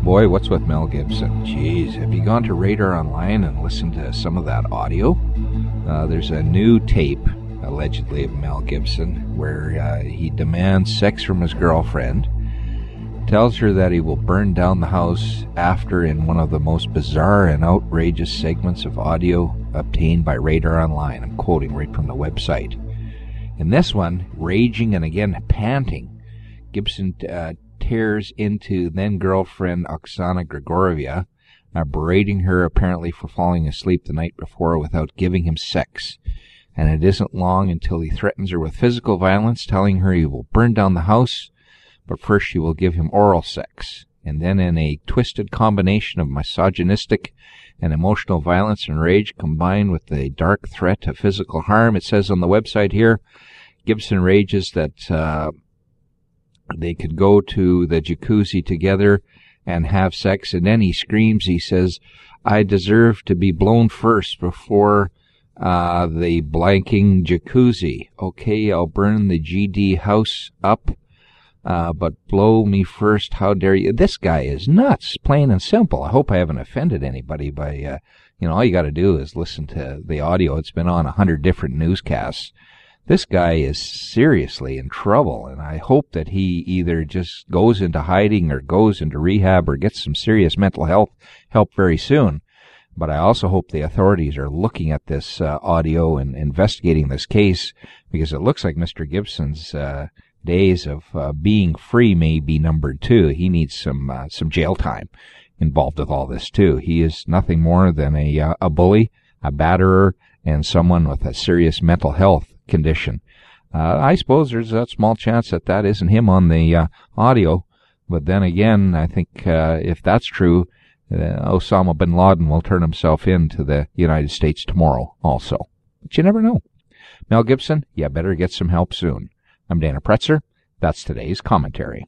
boy, what's with Mel Gibson? Jeez, have you gone to Radar Online and listened to some of that audio? There's a new tape, allegedly, of Mel Gibson, where he demands sex from his girlfriend, tells her that he will burn down the house after, in one of the most bizarre and outrageous segments of audio obtained by Radar Online. I'm quoting right from the website. In this one, raging and again panting, Gibson tears into then-girlfriend Oksana Grigorieva, berating her apparently for falling asleep the night before without giving him sex. And it isn't long until he threatens her with physical violence, telling her he will burn down the house, but first she will give him oral sex. And then, in a twisted combination of misogynistic and emotional violence and rage combined with the dark threat of physical harm, it says on the website here, Gibson rages that they could go to the jacuzzi together and have sex, and then he screams, he says, "I deserve to be blown first before the blanking jacuzzi. Okay, I'll burn the GD house up, but blow me first, how dare you?" This guy is nuts, plain and simple. I hope I haven't offended anybody by, all you got to do is listen to the audio. It's been on 100 different newscasts. This guy is seriously in trouble, and I hope that he either just goes into hiding or goes into rehab or gets some serious mental health help very soon. But I also hope the authorities are looking at this audio and investigating this case, because it looks like Mr. Gibson's days of being free may be numbered too. He needs some jail time involved with all this too. He is nothing more than a bully, a batterer, and someone with a serious mental health condition. I suppose there's a small chance that isn't him on the audio, but then again, I think if that's true, Osama bin Laden will turn himself in to the United States tomorrow also. But you never know. Mel Gibson, you better get some help soon. I'm Dana Pretzer. That's today's commentary.